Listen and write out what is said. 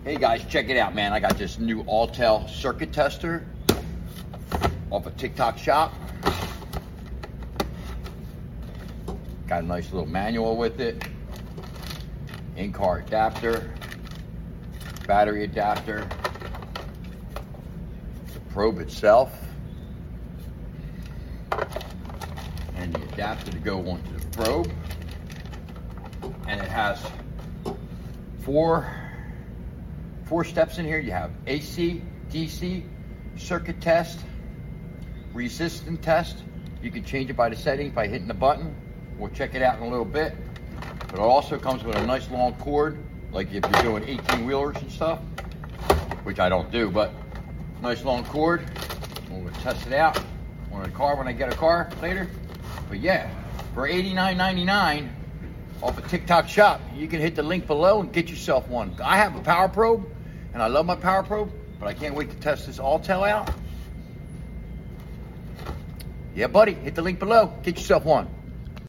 Hey guys, check it out, man. I got this new Autel circuit tester off of TikTok Shop. Got a nice little manual with it. In-car adapter, battery adapter, the probe itself, and the adapter to go onto the probe. And it has four steps in here. You have AC, DC, circuit test, resistance test. You can change it by the settings by hitting the button. We'll check it out in a little bit. But it also comes with a nice long cord, like if you're doing 18-wheelers and stuff, which I don't do, but nice long cord. We're gonna test it out on a car when I get a car later. But yeah, for $89.99 off of TikTok Shop, you can hit the link below and get yourself one. I have a power probe, and I love my power probe, but I can't wait to test this Autel out. Yeah, buddy, hit the link below, get yourself one.